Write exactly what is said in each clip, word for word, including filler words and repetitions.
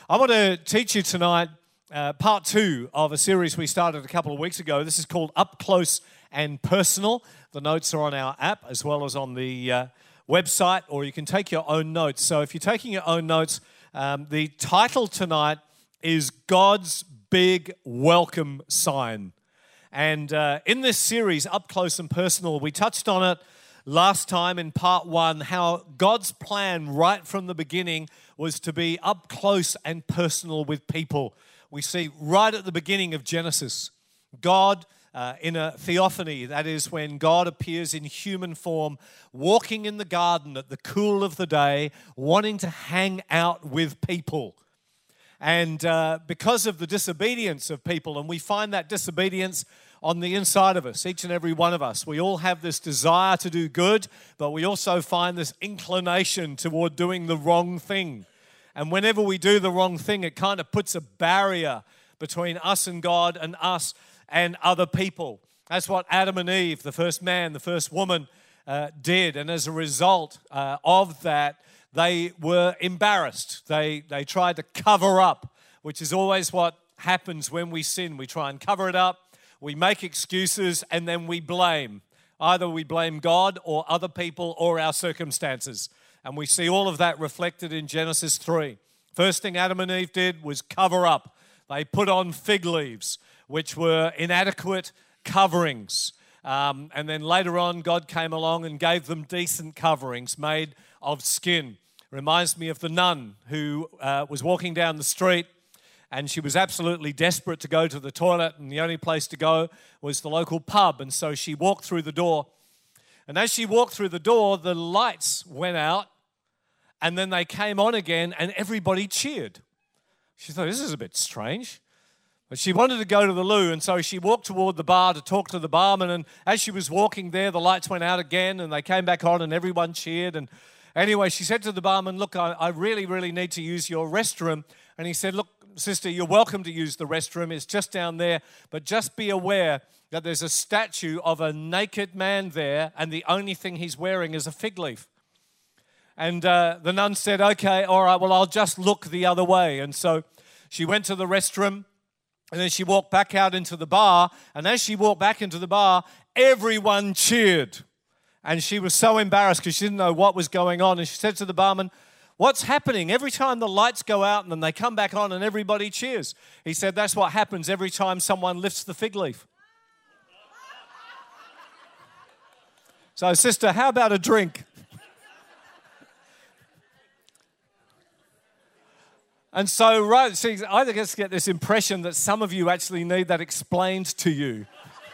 I want to teach you tonight uh, part two of a series we started a couple of weeks ago. This is called Up Close and Personal. The notes are on our app as well as on the uh, website, or you can take your own notes. So if you're taking your own notes, um, the title tonight is God's Big Welcome Sign. And uh, in this series, Up Close and Personal, we touched on it last time in part one, how God's plan right from the beginning was to be up close and personal with people. We see right at the beginning of Genesis, God uh, in a theophany, that is when God appears in human form, walking in the garden at the cool of the day, wanting to hang out with people. And uh, because of the disobedience of people, and we find that disobedience on the inside of us, each and every one of us. We all have this desire to do good, but we also find this inclination toward doing the wrong thing. And whenever we do the wrong thing, it kind of puts a barrier between us and God and us and other people. That's what Adam and Eve, the first man, the first woman, uh, did. And as a result uh, of that, they were embarrassed. They, they tried to cover up, which is always what happens when we sin. We try and cover it up. We make excuses and then we blame. Either we blame God or other people or our circumstances. And we see all of that reflected in Genesis three. First thing Adam and Eve did was cover up. They put on fig leaves, which were inadequate coverings. Um, and then later on, God came along and gave them decent coverings made of skin. Reminds me of the nun who uh, was walking down the street, and she was absolutely desperate to go to the toilet, and the only place to go was the local pub. And so she walked through the door. And as she walked through the door, the lights went out, and then they came on again, and everybody cheered. She thought, this is a bit strange. But she wanted to go to the loo, and so she walked toward the bar to talk to the barman. And as she was walking there, the lights went out again, and they came back on, and everyone cheered. And anyway, she said to the barman, look, I, I really, really need to use your restroom. And he said, look, sister, you're welcome to use the restroom. It's just down there. But just be aware that there's a statue of a naked man there, and the only thing he's wearing is a fig leaf. And uh, the nun said, okay, all right, well, I'll just look the other way. And so she went to the restroom, and then she walked back out into the bar. And as she walked back into the bar, everyone cheered. And she was so embarrassed because she didn't know what was going on. And she said to the barman, what's happening? Every time the lights go out and then they come back on and everybody cheers. He said, that's what happens every time someone lifts the fig leaf. So, sister, how about a drink? And so, right, see, I just get this impression that some of you actually need that explained to you.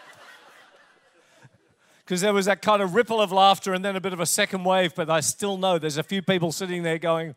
Because there was that kind of ripple of laughter and then a bit of a second wave, but I still know there's a few people sitting there going,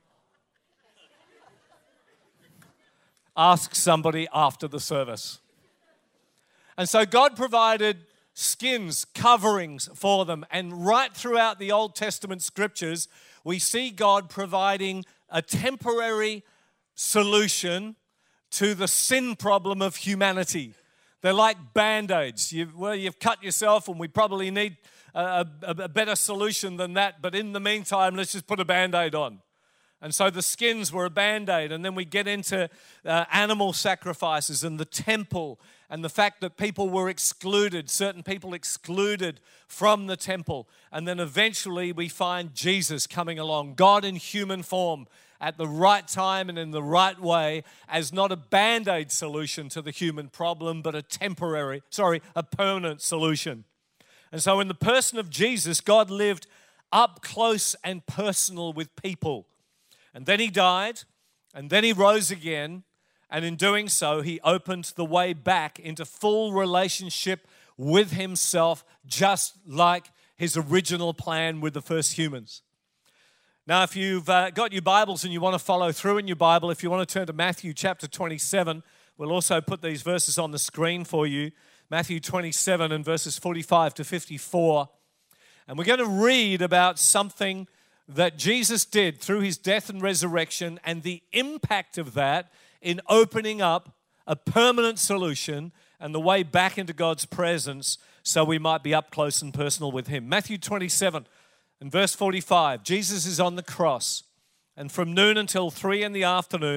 ask somebody after the service. And so God provided skins, coverings for them. And right throughout the Old Testament scriptures, we see God providing a temporary solution to the sin problem of humanity. They're like Band-Aids. You've, well, you've cut yourself, and we probably need a, a, a better solution than that. But in the meantime, let's just put a Band-Aid on. And so the skins were a Band-Aid. And then we get into uh, animal sacrifices and the temple and the fact that people were excluded, certain people excluded from the temple. And then eventually we find Jesus coming along, God in human form, at the right time and in the right way, as not a Band-Aid solution to the human problem, but a temporary, sorry, a permanent solution. And so in the person of Jesus, God lived up close and personal with people. And then he died, and then he rose again, and in doing so, he opened the way back into full relationship with himself, just like his original plan with the first humans. Now, if you've uh, got your Bibles and you want to follow through in your Bible, if you want to turn to Matthew chapter twenty-seven, we'll also put these verses on the screen for you. Matthew twenty-seven and verses forty-five to fifty-four. And we're going to read about something that Jesus did through his death and resurrection and the impact of that in opening up a permanent solution and the way back into God's presence so we might be up close and personal with him. Matthew twenty-seven. In verse forty-five, Jesus is on the cross, and from noon until three in the afternoon,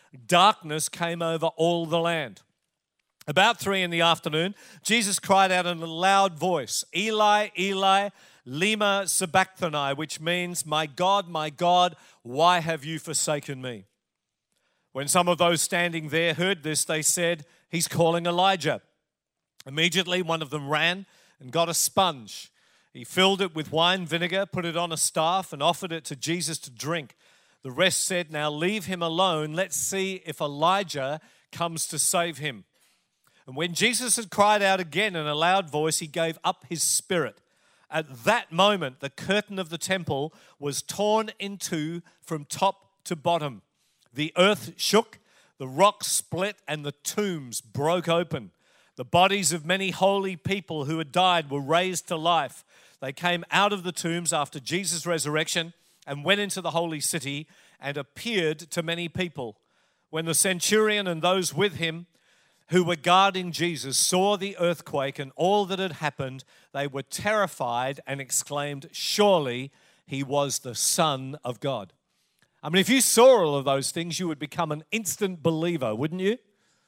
darkness came over all the land. About three in the afternoon, Jesus cried out in a loud voice, "Eli, Eli, lema sabachthani," which means, "My God, my God, why have you forsaken me?" When some of those standing there heard this, they said, "He's calling Elijah." Immediately, one of them ran and got a sponge. He filled it with wine vinegar, put it on a staff, and offered it to Jesus to drink. The rest said, "Now leave him alone. Let's see if Elijah comes to save him." And when Jesus had cried out again in a loud voice, he gave up his spirit. At that moment, the curtain of the temple was torn in two from top to bottom. The earth shook, the rocks split, and the tombs broke open. The bodies of many holy people who had died were raised to life. They came out of the tombs after Jesus' resurrection and went into the holy city and appeared to many people. When the centurion and those with him who were guarding Jesus saw the earthquake and all that had happened, they were terrified and exclaimed, "Surely he was the Son of God." I mean, if you saw all of those things, you would become an instant believer, wouldn't you?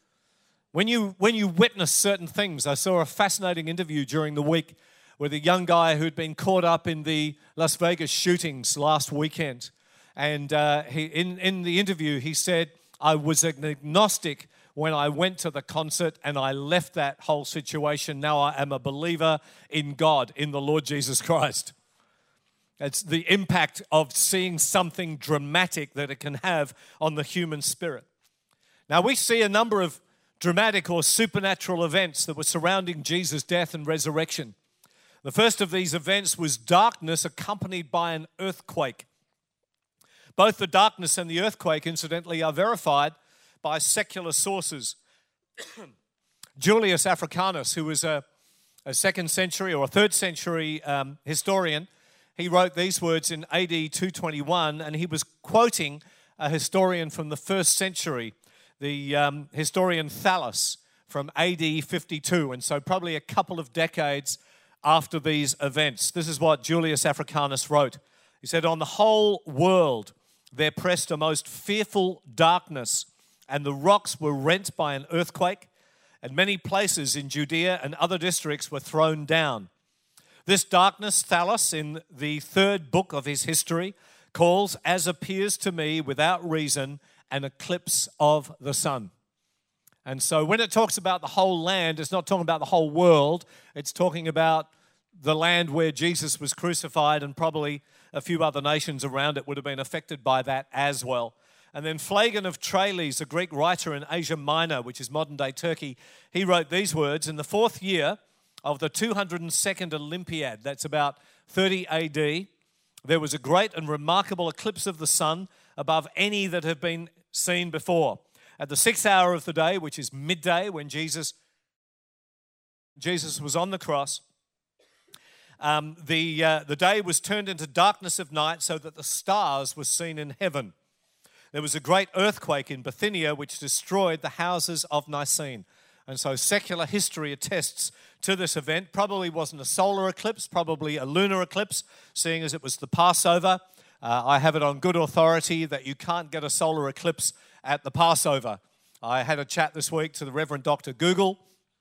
When you when you witness certain things, I saw a fascinating interview during the week with a young guy who'd been caught up in the Las Vegas shootings last weekend. And uh, he, in, in the interview, he said, "I was an agnostic when I went to the concert and I left that whole situation. Now I am a believer in God, in the Lord Jesus Christ." It's the impact of seeing something dramatic that it can have on the human spirit. Now we see a number of dramatic or supernatural events that were surrounding Jesus' death and resurrection. The first of these events was darkness accompanied by an earthquake. Both the darkness and the earthquake, incidentally, are verified by secular sources. Julius Africanus, who was a, a second century or a third century um, historian, he wrote these words in A D two twenty-one, and he was quoting a historian from the first century, the um, historian Thallus from A D fifty-two, and so probably a couple of decades after these events. This is what Julius Africanus wrote. He said, "On the whole world there pressed a most fearful darkness, and the rocks were rent by an earthquake, and many places in Judea and other districts were thrown down. This darkness, Thallus, in the third book of his history, calls, as appears to me without reason, an eclipse of the sun." And so when it talks about the whole land, it's not talking about the whole world. It's talking about the land where Jesus was crucified, and probably a few other nations around it would have been affected by that as well. And then Phlegon of Tralles, a Greek writer in Asia Minor, which is modern-day Turkey, he wrote these words, "In the fourth year of the two hundred second Olympiad," that's about thirty A D, "there was a great and remarkable eclipse of the sun above any that have been seen before. At the sixth hour of the day, which is midday, when Jesus, Jesus was on the cross, um, the, uh, the day was turned into darkness of night so that the stars were seen in heaven. There was a great earthquake in Bithynia which destroyed the houses of Nicene." And so secular history attests to this event. Probably wasn't a solar eclipse, probably a lunar eclipse, seeing as it was the Passover. Uh, I have it on good authority that you can't get a solar eclipse at the Passover. I had a chat this week to the Reverend Doctor Google,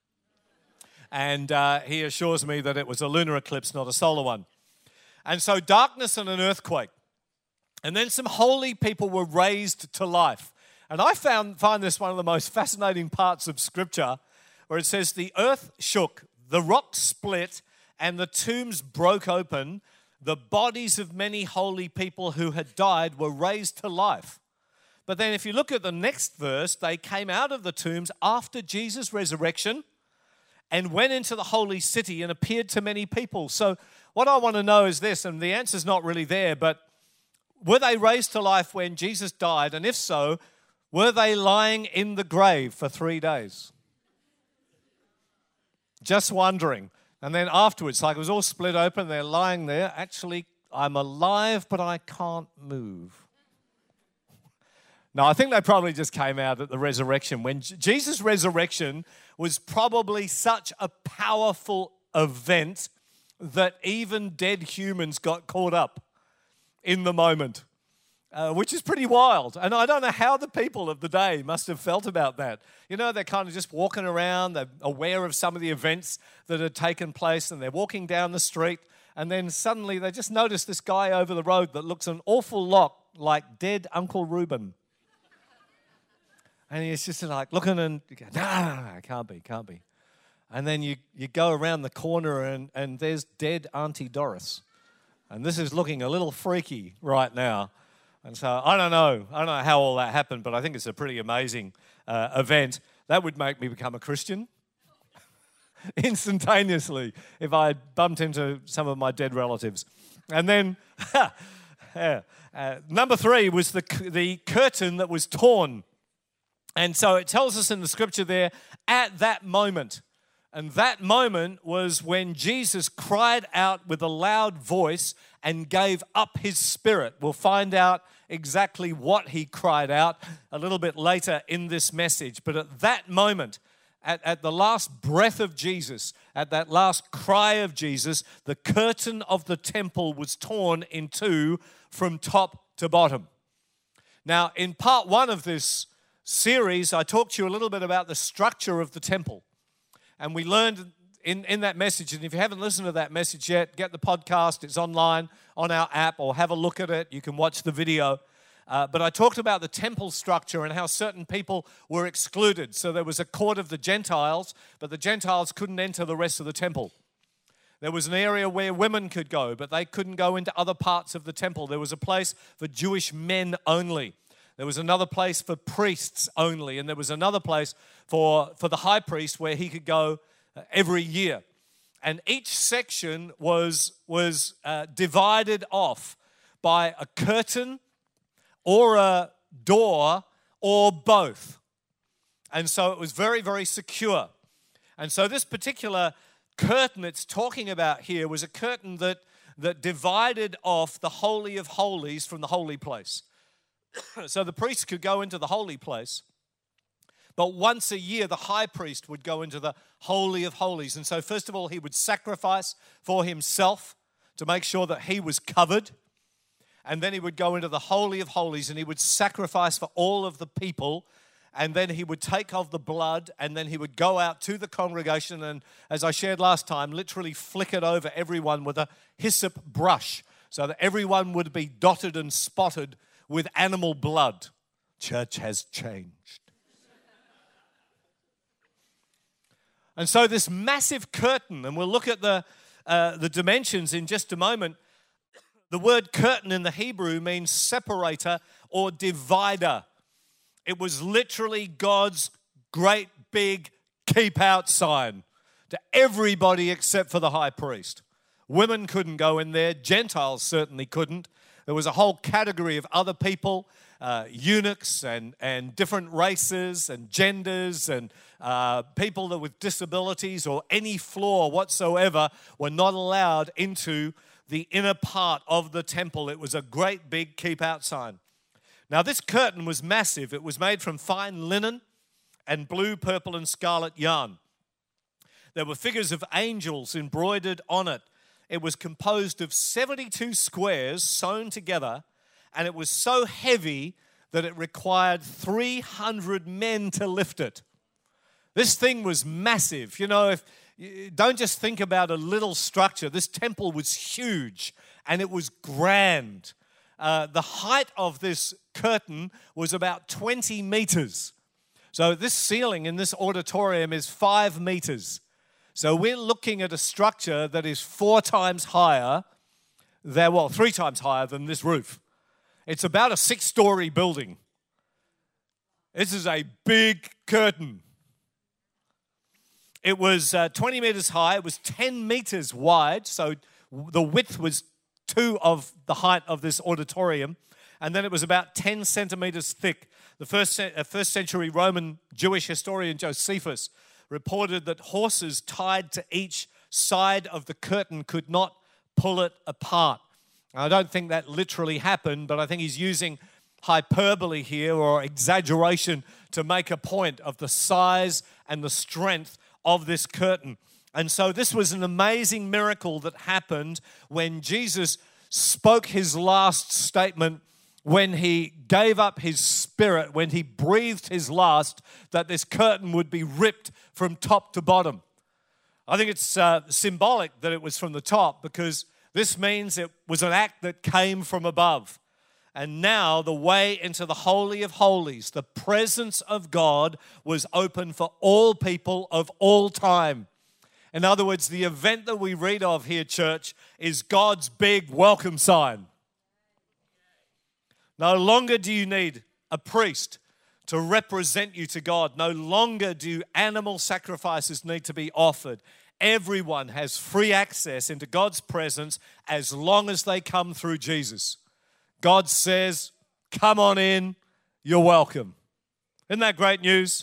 and uh, he assures me that it was a lunar eclipse, not a solar one. And so darkness and an earthquake. And then some holy people were raised to life. And I found find this one of the most fascinating parts of Scripture, where it says, "The earth shook, the rocks split, and the tombs broke open. The bodies of many holy people who had died were raised to life." But then if you look at the next verse, they came out of the tombs after Jesus' resurrection and went into the holy city and appeared to many people. So what I want to know is this, and the answer's not really there, but were they raised to life when Jesus died? And if so, were they lying in the grave for three days? Just wondering. And then afterwards, like it was all split open, they're lying there. Actually, I'm alive, but I can't move. No, I think they probably just came out at the resurrection. When Jesus' resurrection was probably such a powerful event that even dead humans got caught up in the moment. uh, which is pretty wild. And I don't know how the people of the day must have felt about that. You know, they're kind of just walking around, they're aware of some of the events that had taken place, and they're walking down the street, and then suddenly they just notice this guy over the road that looks an awful lot like dead Uncle Reuben. And he's just like looking and, you go, no, no, no, no, can't be, can't be. And then you, you go around the corner and, and there's dead Auntie Doris. And this is looking a little freaky right now. And so I don't know. I don't know how all that happened, but I think it's a pretty amazing uh, event. That would make me become a Christian instantaneously if I bumped into some of my dead relatives. And then yeah, uh, number three was the, the curtain that was torn. And so it tells us in the scripture there, at that moment. And that moment was when Jesus cried out with a loud voice and gave up his spirit. We'll find out exactly what he cried out a little bit later in this message. But at that moment, at, at the last breath of Jesus, at that last cry of Jesus, the curtain of the temple was torn in two from top to bottom. Now, in part one of this series, I talked to you a little bit about the structure of the temple. And we learned in, in that message, and if you haven't listened to that message yet, get the podcast. It's online on our app, or have a look at it. You can watch the video. Uh, but I talked about the temple structure and how certain people were excluded. So there was a court of the Gentiles, but the Gentiles couldn't enter the rest of the temple. There was an area where women could go, but they couldn't go into other parts of the temple. There was a place for Jewish men only. There was another place for priests only, and there was another place for, for the high priest where he could go every year. And each section was, was uh, divided off by a curtain or a door or both. And so it was very, very secure. And so this particular curtain it's talking about here was a curtain that, that divided off the Holy of Holies from the holy place. So the priest could go into the holy place, but once a year the high priest would go into the Holy of Holies. And so first of all, he would sacrifice for himself to make sure that he was covered. And then he would go into the Holy of Holies and he would sacrifice for all of the people. And then he would take of the blood and then he would go out to the congregation and, as I shared last time, literally flick it over everyone with a hyssop brush so that everyone would be dotted and spotted with animal blood. Church has changed. And so this massive curtain, and we'll look at the, uh, the dimensions in just a moment. The word curtain in the Hebrew means separator or divider. It was literally God's great big keep out sign to everybody except for the high priest. Women couldn't go in there. Gentiles certainly couldn't. There was a whole category of other people, uh, eunuchs and, and different races and genders and uh, people that with disabilities or any flaw whatsoever were not allowed into the inner part of the temple. It was a great big keep out sign. Now this curtain was massive. It was made from fine linen and blue, purple and scarlet yarn. There were figures of angels embroidered on it. It was composed of seventy-two squares sewn together, and it was so heavy that it required three hundred men to lift it. This thing was massive. You know, if don't just think about a little structure. This temple was huge, and it was grand. Uh, the height of this curtain was about twenty meters. So this ceiling in this auditorium is five meters. So we're looking at a structure that is four times higher, than, well, three times higher than this roof. It's about a six-story building. This is a big curtain. It was uh, twenty meters high. It was ten meters wide, so the width was two of the height of this auditorium. And then it was about ten centimeters thick. The first, uh, first century Roman Jewish historian Josephus reported that horses tied to each side of the curtain could not pull it apart. Now, I don't think that literally happened, but I think he's using hyperbole here or exaggeration to make a point of the size and the strength of this curtain. And so this was an amazing miracle that happened when Jesus spoke his last statement when he gave up his spirit, when he breathed his last, that this curtain would be ripped from top to bottom. I think it's uh, symbolic that it was from the top, because this means it was an act that came from above. And now the way into the Holy of Holies, the presence of God, was open for all people of all time. In other words, the event that we read of here, church, is God's big welcome sign. No longer do you need a priest to represent you to God. No longer do animal sacrifices need to be offered. Everyone has free access into God's presence as long as they come through Jesus. God says, come on in, you're welcome. Isn't that great news?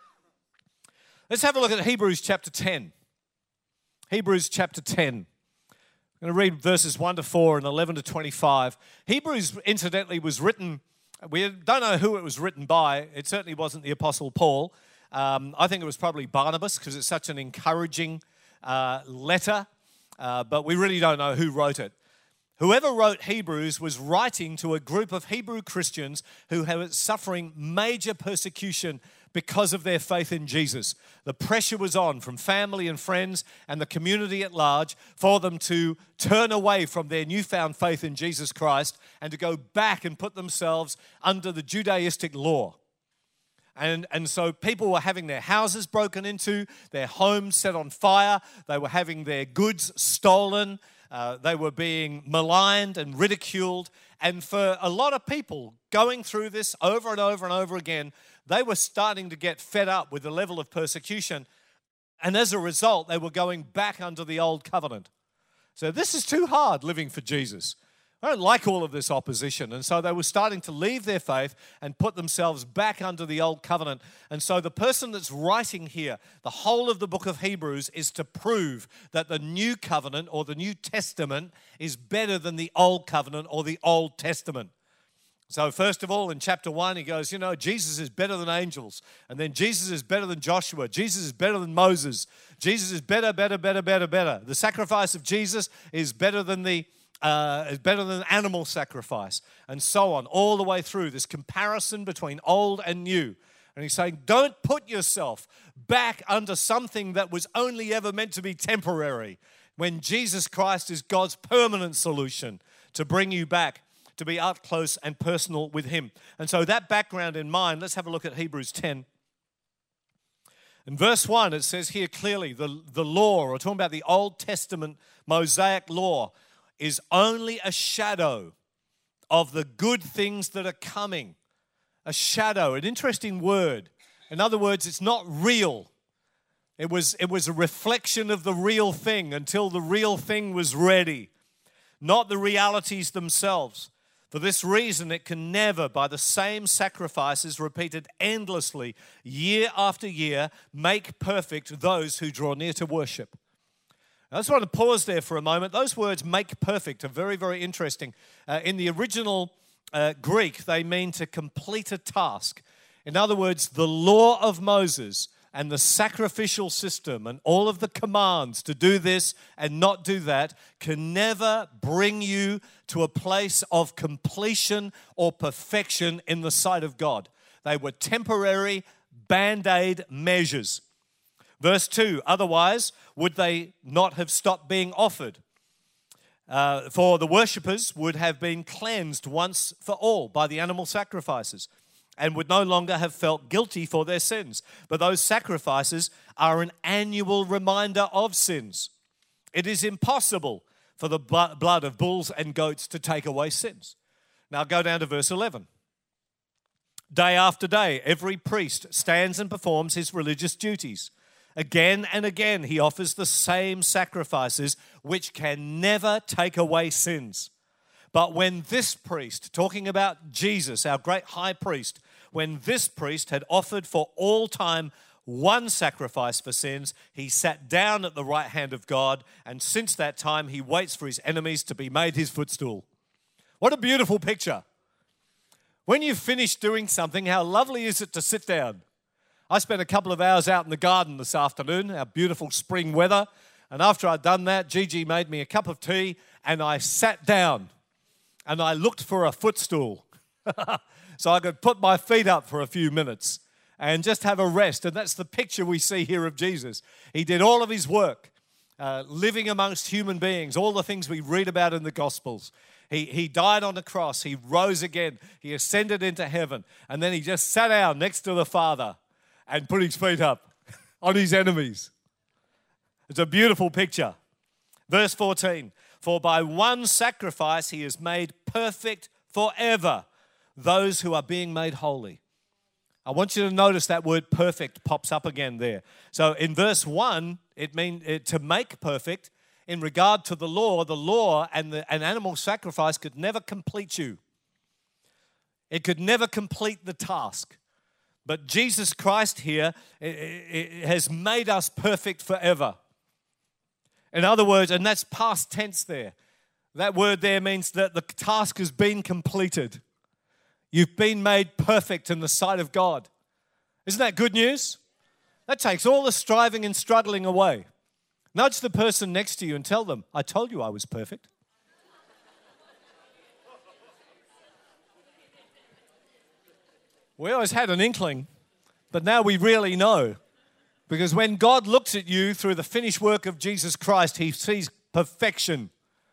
Let's have a look at Hebrews chapter ten. Hebrews chapter ten. I'm going to read verses one to four and eleven to twenty-five. Hebrews, incidentally, was written, we don't know who it was written by. It certainly wasn't the Apostle Paul. Um, I think it was probably Barnabas, because it's such an encouraging uh, letter, uh, but we really don't know who wrote it. Whoever wrote Hebrews was writing to a group of Hebrew Christians who were suffering major persecution because of their faith in Jesus. The pressure was on from family and friends and the community at large for them to turn away from their newfound faith in Jesus Christ and to go back and put themselves under the Judaistic law. And, and so people were having their houses broken into, their homes set on fire, they were having their goods stolen, uh, they were being maligned and ridiculed. And for a lot of people going through this over and over and over again, they were starting to get fed up with the level of persecution. And as a result, they were going back under the old covenant. So this is too hard, living for Jesus. I don't like all of this opposition. And so they were starting to leave their faith and put themselves back under the old covenant. And so the person that's writing here, the whole of the book of Hebrews, is to prove that the new covenant or the New Testament is better than the old covenant or the Old Testament. So first of all, in chapter one, he goes, you know, Jesus is better than angels. And then Jesus is better than Joshua. Jesus is better than Moses. Jesus is better, better, better, better, better. The sacrifice of Jesus is better than the Uh, is better than animal sacrifice, and so on, all the way through this comparison between old and new. And he's saying, don't put yourself back under something that was only ever meant to be temporary, when Jesus Christ is God's permanent solution to bring you back to be up close and personal with him. And so that background in mind, let's have a look at Hebrews ten. In verse one, it says here clearly, the, the law, or talking about the Old Testament Mosaic law, is only a shadow of the good things that are coming. A shadow, an interesting word. In other words, it's not real. It was, it was a reflection of the real thing until the real thing was ready, not the realities themselves. For this reason, it can never, by the same sacrifices repeated endlessly, year after year, make perfect those who draw near to worship. I just want to pause there for a moment. Those words, make perfect, are very, very interesting. Uh, in the original uh, Greek, they mean to complete a task. In other words, the law of Moses and the sacrificial system and all of the commands to do this and not do that can never bring you to a place of completion or perfection in the sight of God. They were temporary band-aid measures. Verse two, otherwise, would they not have stopped being offered? Uh, for the worshippers would have been cleansed once for all by the animal sacrifices and would no longer have felt guilty for their sins. But those sacrifices are an annual reminder of sins. It is impossible for the blood of bulls and goats to take away sins. Now go down to verse eleven. Day after day, every priest stands and performs his religious duties. Again and again, he offers the same sacrifices which can never take away sins. But when this priest, talking about Jesus, our great high priest, when this priest had offered for all time one sacrifice for sins, he sat down at the right hand of God, and since that time he waits for his enemies to be made his footstool. What a beautiful picture. When you've finished doing something, how lovely is it to sit down? I spent a couple of hours out in the garden this afternoon, our beautiful spring weather, and after I'd done that, Gigi made me a cup of tea, and I sat down, and I looked for a footstool. so I could put my feet up for a few minutes and just have a rest. And that's the picture we see here of Jesus. He did all of his work, uh, living amongst human beings, all the things we read about in the Gospels. He, he died on the cross. He rose again. He ascended into heaven. And then he just sat down next to the Father and put his feet up on his enemies. It's a beautiful picture. Verse fourteen, for by one sacrifice he has made perfect forever those who are being made holy. I want you to notice that word perfect pops up again there. So in verse one, it means to make perfect. In regard to the law, the law and the, an animal sacrifice could never complete you. It could never complete the task. But Jesus Christ here it, it has made us perfect forever. In other words, and that's past tense there. That word there means that the task has been completed. You've been made perfect in the sight of God. Isn't that good news? That takes all the striving and struggling away. Nudge the person next to you and tell them, I told you I was perfect. We always had an inkling, but now we really know. Because when God looks at you through the finished work of Jesus Christ, he sees perfection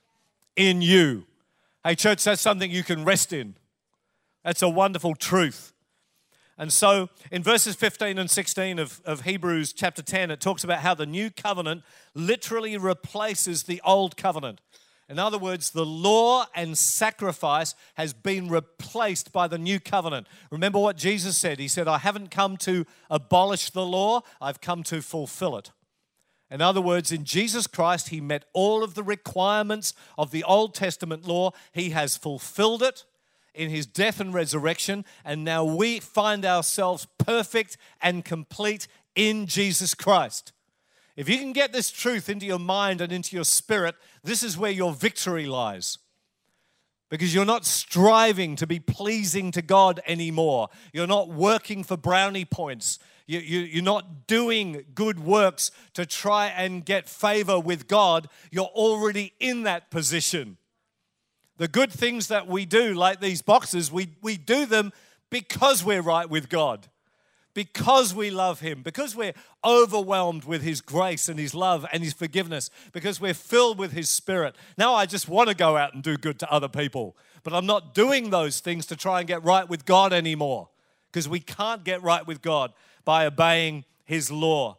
in you. Hey, church, that's something you can rest in. That's a wonderful truth. And so in verses fifteen and sixteen of, of Hebrews chapter ten, it talks about how the new covenant literally replaces the old covenant. In other words, the law and sacrifice has been replaced by the new covenant. Remember what Jesus said. He said, I haven't come to abolish the law, I've come to fulfill it. In other words, in Jesus Christ, he met all of the requirements of the Old Testament law. He has fulfilled it in his death and resurrection, and now we find ourselves perfect and complete in Jesus Christ. If you can get this truth into your mind and into your spirit, this is where your victory lies. Because you're not striving to be pleasing to God anymore. You're not working for brownie points. You, you, you're not doing good works to try and get favor with God. You're already in that position. The good things that we do, like these boxes, we, we do them because we're right with God, because we love him, because we're overwhelmed with his grace and his love and his forgiveness, because we're filled with his spirit. Now I just want to go out and do good to other people, but I'm not doing those things to try and get right with God anymore, because we can't get right with God by obeying his law.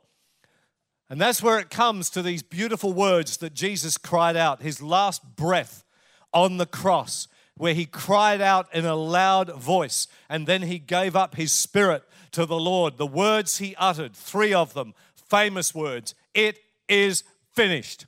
And that's where it comes to these beautiful words that Jesus cried out, his last breath on the cross, where he cried out in a loud voice, and then he gave up his spirit to the Lord. The words he uttered, three of them, famous words, it is finished.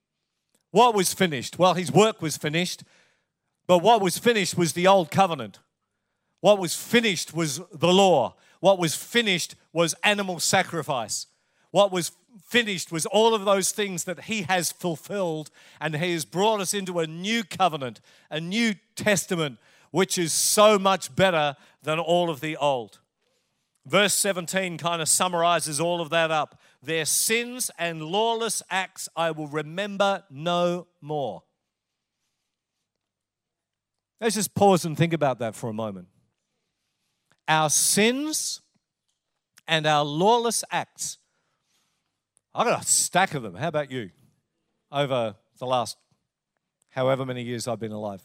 What was finished? Well, his work was finished, but what was finished was the old covenant. What was finished was the law. What was finished was animal sacrifice. What was finished was all of those things that he has fulfilled, and he has brought us into a new covenant, a new testament, which is so much better than all of the old. Verse seventeen kind of summarizes all of that up. Their sins and lawless acts I will remember no more. Let's just pause and think about that for a moment. Our sins and our lawless acts, I've got a stack of them. How about you? Over the last however many years I've been alive.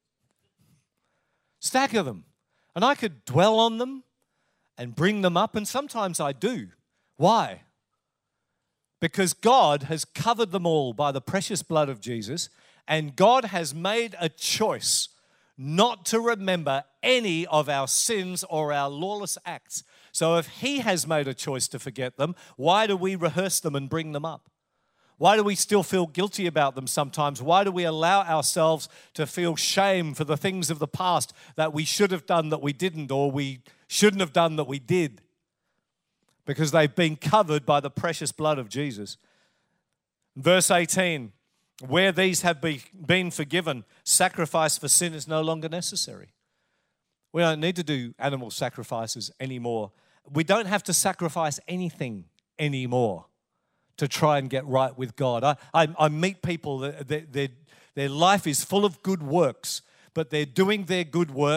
Stack of them. And I could dwell on them and bring them up, and sometimes I do. Why? Because God has covered them all by the precious blood of Jesus, and God has made a choice not to remember any of our sins or our lawless acts. So if he has made a choice to forget them, why do we rehearse them and bring them up? Why do we still feel guilty about them sometimes? Why do we allow ourselves to feel shame for the things of the past that we should have done that we didn't, or we shouldn't have done that we did? Because they've been covered by the precious blood of Jesus. Verse eighteen, where these have be, been forgiven, sacrifice for sin is no longer necessary. We don't need to do animal sacrifices anymore. We don't have to sacrifice anything anymore to try and get right with God. I, I, I meet people, that their, their life is full of good works, but they're doing their good works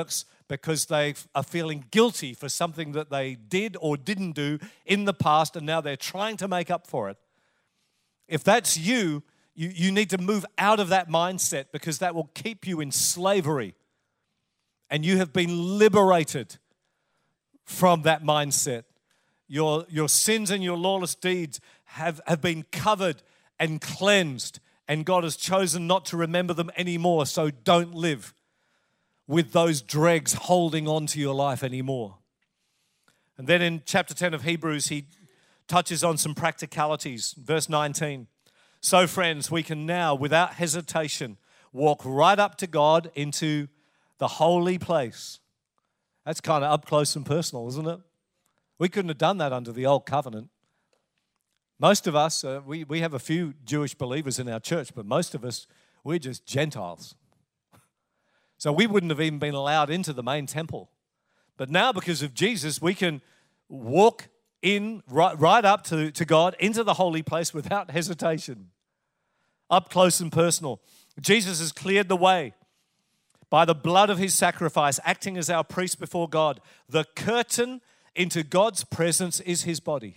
because they are feeling guilty for something that they did or didn't do in the past, and now they're trying to make up for it. If that's you, you, you need to move out of that mindset, because that will keep you in slavery. And you have been liberated from that mindset. Your, your sins and your lawless deeds have, have been covered and cleansed, and God has chosen not to remember them anymore, so don't live with those dregs holding on to your life anymore. And then in chapter ten of Hebrews, he touches on some practicalities. Verse nineteen, so friends, we can now, without hesitation, walk right up to God into the holy place. That's kind of up close and personal, isn't it? We couldn't have done that under the old covenant. Most of us, uh, we, we have a few Jewish believers in our church, but most of us, we're just Gentiles. So we wouldn't have even been allowed into the main temple. But now, because of Jesus, we can walk in right, right up to, to God, into the holy place without hesitation. Up close and personal. Jesus has cleared the way by the blood of his sacrifice, acting as our priest before God. The curtain into God's presence is his body.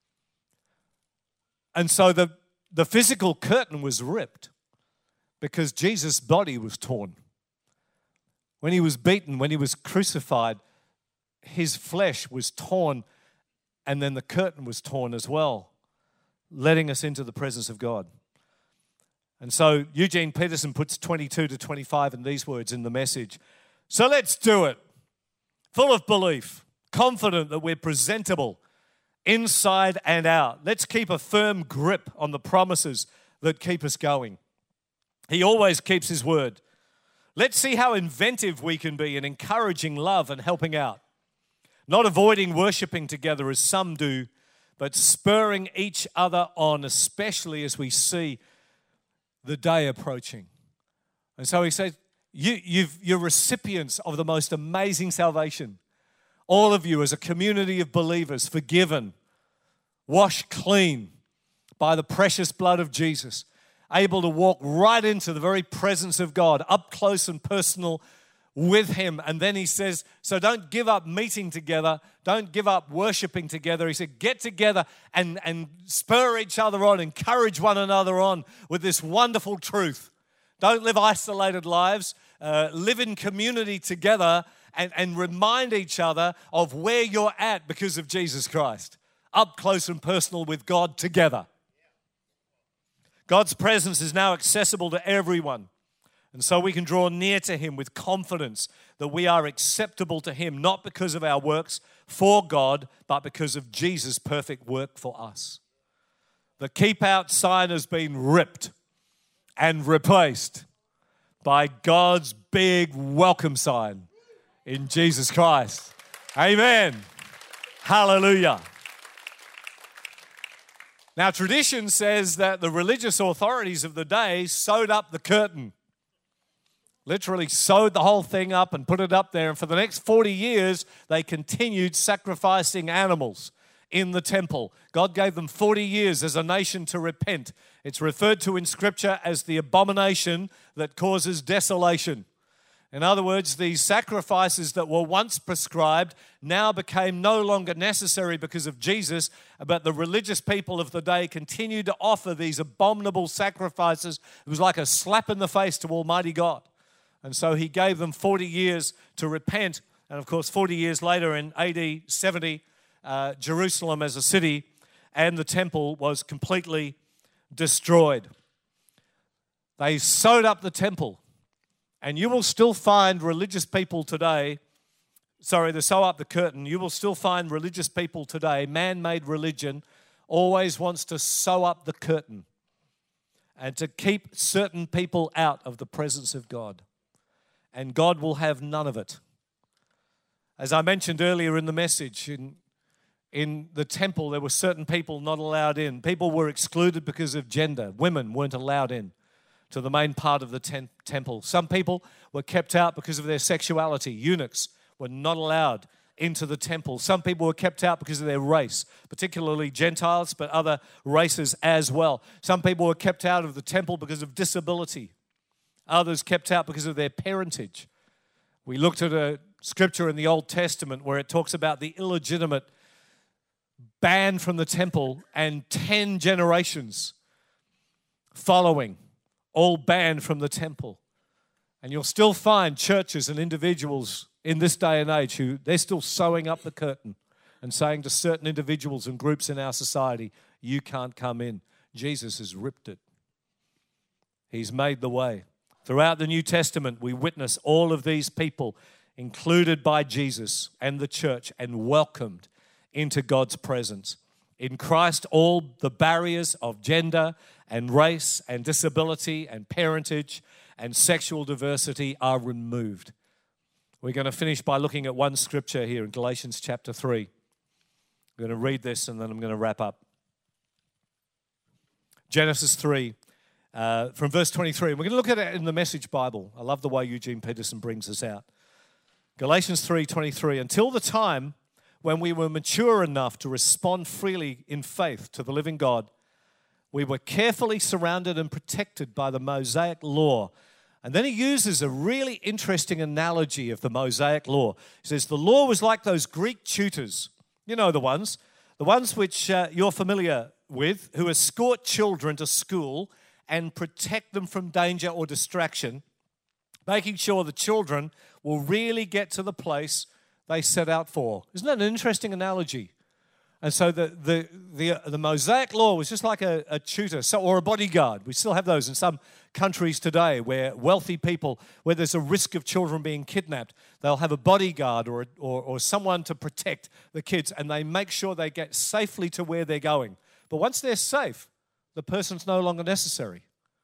And so the, the physical curtain was ripped because Jesus' body was torn. When he was beaten, when he was crucified, his flesh was torn, and then the curtain was torn as well, letting us into the presence of God. And so Eugene Peterson puts twenty-two to twenty-five in these words in the Message. So let's do it. Full of belief, confident that we're presentable inside and out. Let's keep a firm grip on the promises that keep us going. He always keeps his word. Let's see how inventive we can be in encouraging love and helping out. Not avoiding worshiping together as some do, but spurring each other on, especially as we see the day approaching. And so he says, you, you've, you're recipients of the most amazing salvation. All of you as a community of believers, forgiven, washed clean by the precious blood of Jesus, able to walk right into the very presence of God, up close and personal with him. And then he says, so don't give up meeting together. Don't give up worshiping together. He said, get together and, and spur each other on, encourage one another on with this wonderful truth. Don't live isolated lives. Uh, live in community together and, and remind each other of where you're at because of Jesus Christ. Up close and personal with God together. God's presence is now accessible to everyone. And so we can draw near to him with confidence that we are acceptable to him, not because of our works for God, but because of Jesus' perfect work for us. The keep out sign has been ripped and replaced by God's big welcome sign in Jesus Christ. Amen. Hallelujah. Now, tradition says that the religious authorities of the day sewed up the curtain. Literally sewed the whole thing up and put it up there. And for the next forty years, they continued sacrificing animals in the temple. God gave them forty years as a nation to repent. It's referred to in Scripture as the abomination that causes desolation. In other words, these sacrifices that were once prescribed now became no longer necessary because of Jesus, but the religious people of the day continued to offer these abominable sacrifices. It was like a slap in the face to Almighty God. And so he gave them forty years to repent. And of course, forty years later in A D seventy, uh, Jerusalem as a city and the temple was completely destroyed. They sewed up the temple. And you will still find religious people today, sorry, they sew up the curtain. You will still find religious people today, man-made religion always wants to sew up the curtain and to keep certain people out of the presence of God. And God will have none of it. As I mentioned earlier in the message, in, in the temple there were certain people not allowed in. People were excluded because of gender. Women weren't allowed in to the main part of the ten- temple. Some people were kept out because of their sexuality. Eunuchs were not allowed into the temple. Some people were kept out because of their race, particularly Gentiles, but other races as well. Some people were kept out of the temple because of disability. Others kept out because of their parentage. We looked at a scripture in the Old Testament where it talks about the illegitimate banned from the temple and ten generations following, all banned from the temple. And you'll still find churches and individuals in this day and age who they're still sewing up the curtain and saying to certain individuals and groups in our society, you can't come in. Jesus has ripped it. He's made the way. Throughout the New Testament, we witness all of these people included by Jesus and the church and welcomed into God's presence. In Christ, all the barriers of gender and race and disability and parentage and sexual diversity are removed. We're going to finish by looking at one scripture here in Galatians chapter three. I'm going to read this and then I'm going to wrap up. Genesis three, uh, from verse twenty-three. We're going to look at it in the Message Bible. I love the way Eugene Peterson brings this out. Galatians three twenty-three. Until the time when we were mature enough to respond freely in faith to the living God, we were carefully surrounded and protected by the Mosaic law. And then he uses a really interesting analogy of the Mosaic law. He says the law was like those Greek tutors. You know the ones. The ones which uh, you're familiar with, who escort children to school and protect them from danger or distraction, making sure the children will really get to the place they set out for. Isn't that an interesting analogy? And so the the the, uh, the Mosaic law was just like a, a tutor so, or a bodyguard. We still have those in some countries today where wealthy people, where there's a risk of children being kidnapped, they'll have a bodyguard or, or, or someone to protect the kids, and they make sure they get safely to where they're going. But once they're safe, the person's no longer necessary.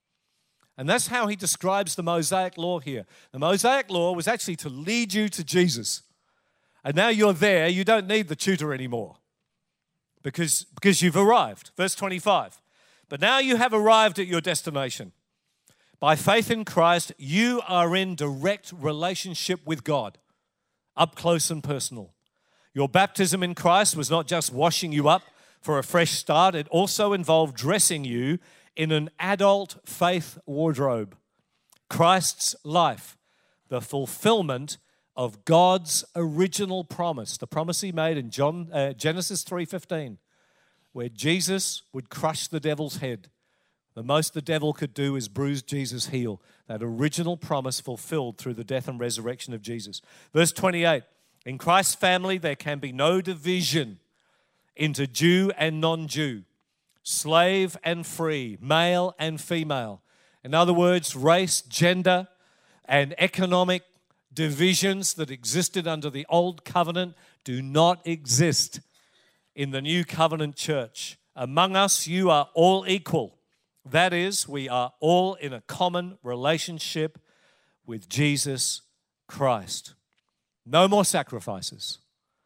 And that's how he describes the Mosaic law here. The Mosaic law was actually to lead you to Jesus. And now you're there, you don't need the tutor anymore because, because you've arrived. Verse twenty-five. But now you have arrived at your destination. By faith in Christ, you are in direct relationship with God, up close and personal. Your baptism in Christ was not just washing you up for a fresh start, it also involved dressing you in an adult faith wardrobe. Christ's life, the fulfillment of God's original promise, the promise he made in John, uh, Genesis three fifteen, where Jesus would crush the devil's head. The most the devil could do is bruise Jesus' heel. That original promise fulfilled through the death and resurrection of Jesus. Verse twenty-eight, in Christ's family there can be no division into Jew and non-Jew, slave and free, male and female. In other words, race, gender, and economic divisions that existed under the old covenant do not exist in the new covenant church. Among us, you are all equal. That is, we are all in a common relationship with Jesus Christ. No more sacrifices.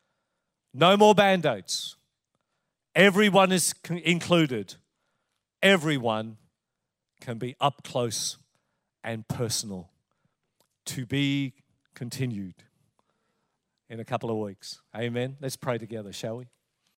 No more band-aids. Everyone is included. Everyone can be up close and personal. To be continued in a couple of weeks. Amen. Let's pray together, shall we?